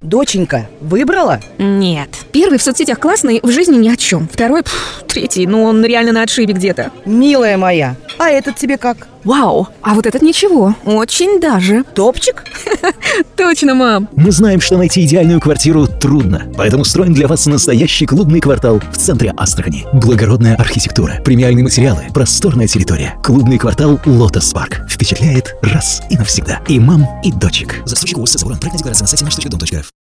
Доченька, выбрала? Нет. Первый в соцсетях классный, в жизни ни о чем. Второй, третий, он реально на отшибе где-то. Милая моя, а этот тебе как? Вау, а вот этот ничего, очень даже. Топчик? Точно, мам. Мы знаем, что найти идеальную квартиру трудно, поэтому строим для вас настоящий клубный квартал в центре Астрахани. Благородная архитектура, премиальные материалы, просторная территория. Клубный квартал Lotus Park впечатляет раз и навсегда. И мам, и дочек. Застройщик УС Заборон. Проектная декларация на сайте наш.дом.рф.